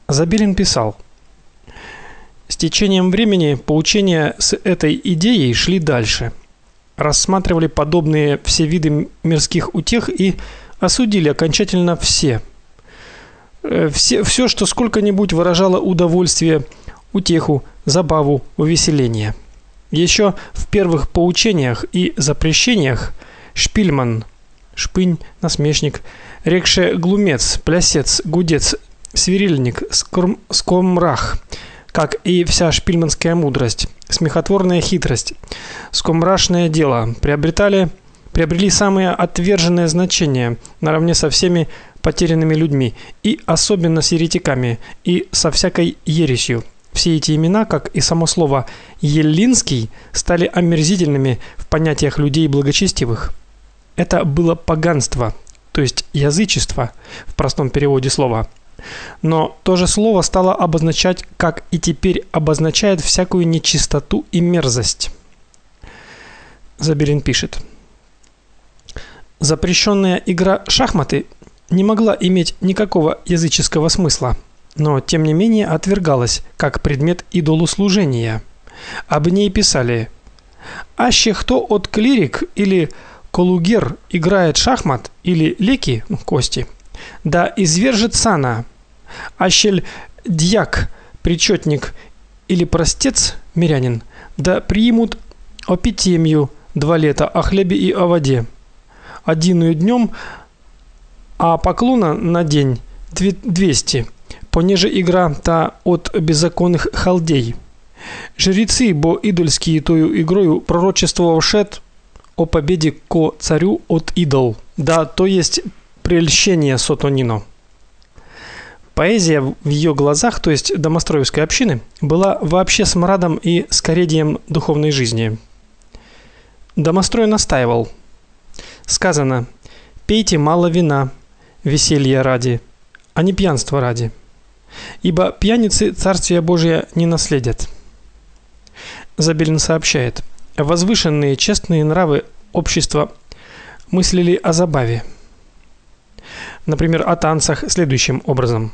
Забелин писал: с течением времени поучения с этой идеей шли дальше. Рассматривали подобные все виды мирских утех и осудили окончательно все, что сколько-нибудь выражало удовольствие, утеху, забаву, увеселение. Еще в первых поучениях и запрещениях Шпильман, шпынь, насмешник, рекше глумец, плясец, гудец, свирельник, скомрах, как и вся шпильманская мудрость, смехотворная хитрость, скомрашное дело приобрели самое отверженное значение наравне со всеми потерянными людьми и особенно с еретиками и со всякой ересью. Все эти имена, как и само слово еллинский, стали омерзительными в понятиях людей благочестивых. Это было поганство, то есть язычество в простом переводе слова. Но то же слово стало обозначать, как и теперь обозначает, всякую нечистоту и мерзость. Забелин пишет: запрещенная игра шахматы не могла иметь никакого языческого смысла, но тем не менее отвергалась как предмет идолослужения. Об ней писали: аще кто от клирик или колугер играет шахмат или леки, кости, да извержет сана, ащель дьяк, причетник или простец, мирянин, да приимут опитемью 2 лета о хлебе и о воде, одиную днем, а поклона на день 200, понеже игра та от беззаконных халдей. Жрецы, бо идольские тою игрою пророчествовавшет о победе ко царю от идол, да то есть прельщение сатанино. Поэзия в ее глазах, то есть домостроевской общины, была вообще смрадом и скоредием духовной жизни. Домострой настаивал: сказано: пейте мало вина, веселья ради, а не пьянства ради, ибо пьяницы Царствие Божие не наследят. Забелин сообщает: возвышенные честные нравы общества мыслили о забаве. Например, о танцах следующим образом: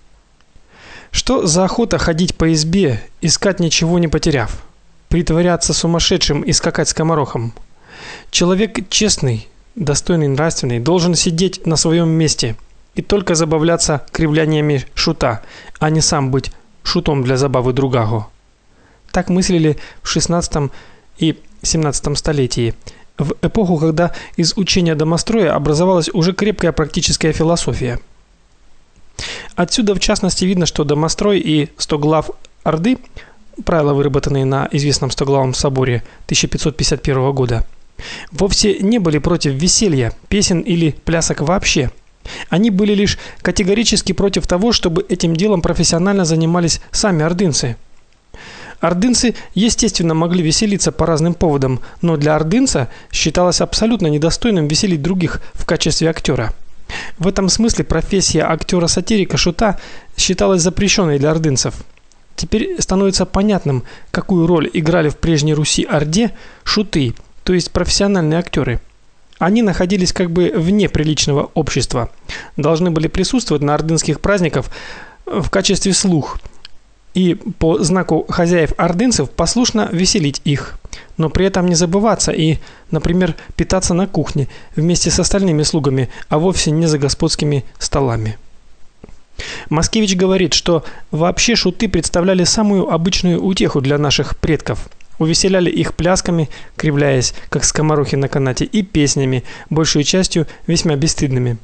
что за охота ходить по избе, искать ничего не потеряв, притворяться сумасшедшим и скакать скоморохом? Человек честный, достойный, нравственный должен сидеть на своем месте и только забавляться кривляниями шута, а не сам быть шутом для забавы другого. Так мыслили в XVI и XVII столетии, в эпоху, когда из учения домостроя образовалась уже крепкая практическая философия. Отсюда в частности видно, что домострой и стоглав Орды, правила, выработанные на известном Стоглавом соборе 1551 года, вовсе не были против веселья, песен или плясок вообще. Они были лишь категорически против того, чтобы этим делом профессионально занимались сами ордынцы. Ордынцы, естественно, могли веселиться по разным поводам, но для ордынца считалось абсолютно недостойным веселить других в качестве актера. В этом смысле профессия актера-сатирика шута считалась запрещенной для ордынцев. Теперь становится понятным, какую роль играли в прежней Руси орде шуты, то есть профессиональные актеры. Они находились как бы вне приличного общества, должны были присутствовать на ордынских праздниках в качестве слуг и по знаку хозяев ордынцев послушно веселить их, но при этом не забываться и, например, питаться на кухне вместе с остальными слугами, а вовсе не за господскими столами. Маскевич говорит, что вообще шуты представляли самую обычную утеху для наших предков. Увеселяли их плясками, кривляясь, как скоморохи на канате, и песнями, большей частью весьма бесстыдными.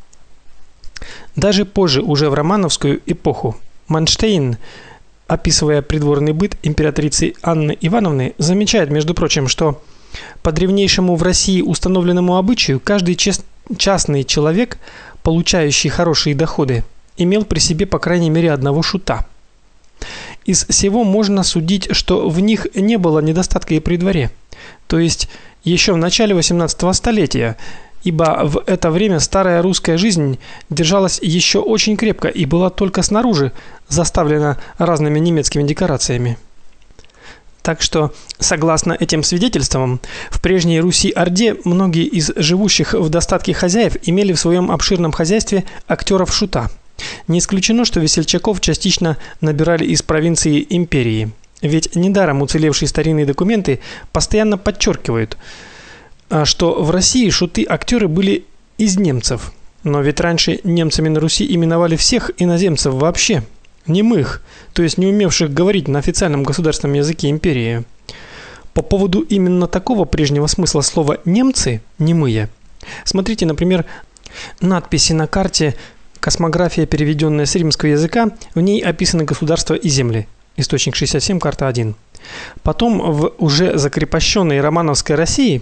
Даже позже, уже в романовскую эпоху, Манштейн, описывая придворный быт императрицы Анны Ивановны, замечает, между прочим, что по древнейшему в России установленному обычаю каждый частный человек, получающий хорошие доходы, имел при себе по крайней мере одного шута. Из сего можно судить, что в них не было недостатка и при дворе, то есть еще в начале XVIII столетия, ибо в это время старая русская жизнь держалась еще очень крепко и была только снаружи заставлена разными немецкими декорациями. Так что, согласно этим свидетельствам, в прежней Руси-Орде многие из живущих в достатке хозяев имели в своем обширном хозяйстве актеров шута. Не исключено, что весельчаков частично набирали из провинции империи. Ведь недаром уцелевшие старинные документы постоянно подчеркивают, что в России шуты-актеры были из немцев. Но ведь раньше немцами на Руси именовали всех иноземцев вообще, немых, то есть не умевших говорить на официальном государственном языке империи. По поводу именно такого прежнего смысла слова немцы, немые. Смотрите, например, надписи на карте «Космография, переведенная с римского языка», в ней описаны государства и земли. Источник 67, карта 1. Потом в уже закрепощенной романовской России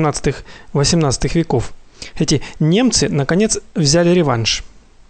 17-18 веков эти немцы наконец взяли реванш.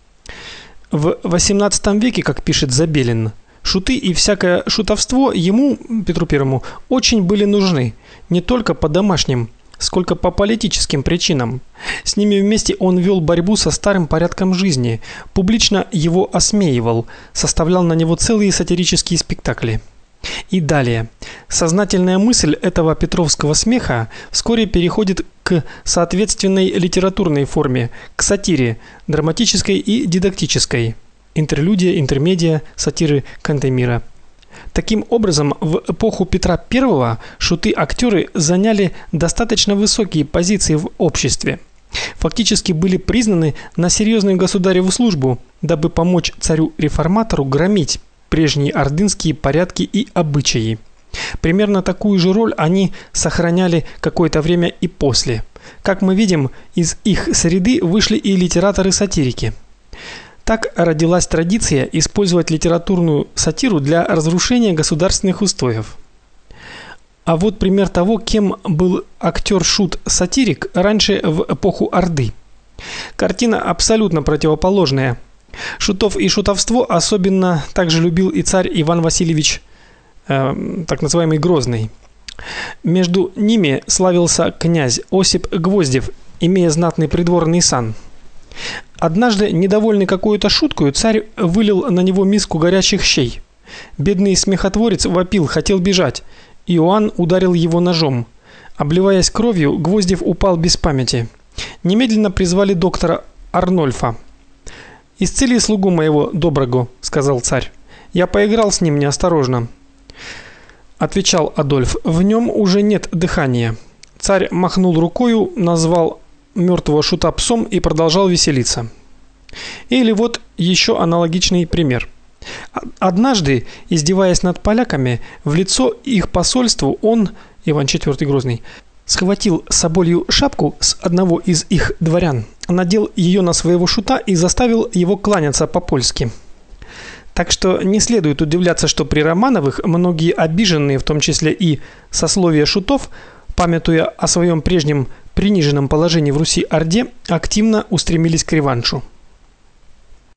В XVIII веке, как пишет Забелин, шуты и всякое шутовство ему, Петру I, очень были нужны, не только по домашним, сколько по политическим причинам. С ними вместе он вел борьбу со старым порядком жизни, публично его осмеивал, составлял на него целые сатирические спектакли. И далее. Сознательная мысль этого петровского смеха вскоре переходит к соответственной литературной форме, к сатире, драматической и дидактической. Интерлюдия, интермедия, сатиры Кантемира. Таким образом, в эпоху Петра I шуты-актеры заняли достаточно высокие позиции в обществе. Фактически были признаны на серьезную государеву службу, дабы помочь царю-реформатору громить прежние ордынские порядки и обычаи. Примерно такую же роль они сохраняли какое-то время и после. Как мы видим, из их среды вышли и литераторы-сатирики. Так родилась традиция использовать литературную сатиру для разрушения государственных устоев. А вот пример того, кем был актер-шут-сатирик раньше в эпоху Орды. Картина абсолютно противоположная. Шутов и шутовство особенно также любил и царь Иван Васильевич, так называемый Грозный. Между ними славился князь Осип Гвоздев, имея знатный придворный сан. Однажды, недовольный какой-то шуткой, царь вылил на него миску горячих щей. Бедный смехотворец вопил, хотел бежать. Иоанн ударил его ножом. Обливаясь кровью, Гвоздев упал без памяти. Немедленно призвали доктора Арнольфа. «Исцели слугу моего доброго», — сказал царь. «Я поиграл с ним неосторожно». Отвечал Адольф: «В нем уже нет дыхания». Царь махнул рукою, назвал мертвого шута псом и продолжал веселиться. Или вот еще аналогичный пример. Однажды, издеваясь над поляками, в лицо их посольству он, Иван IV Грозный, схватил соболью шапку с одного из их дворян, надел ее на своего шута и заставил его кланяться по-польски. Так что не следует удивляться, что при Романовых многие обиженные, в том числе и сословие шутов, памятуя о своем прежнем приниженном положении в Руси-Орде, активно устремились к реваншу.